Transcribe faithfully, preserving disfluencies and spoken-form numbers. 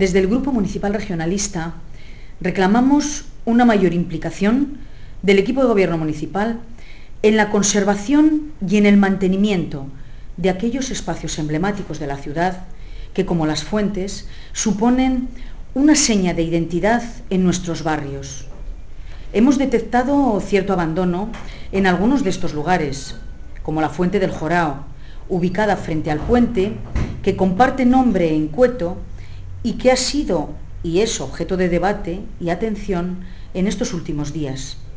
Desde el Grupo Municipal Regionalista reclamamos una mayor implicación del equipo de gobierno municipal en la conservación y en el mantenimiento de aquellos espacios emblemáticos de la ciudad que, como las fuentes, suponen una seña de identidad en nuestros barrios. Hemos detectado cierto abandono en algunos de estos lugares, como la Fuente del Jorao, ubicada frente al puente, que comparte nombre en Cueto y que ha sido y es objeto de debate y atención en estos últimos días.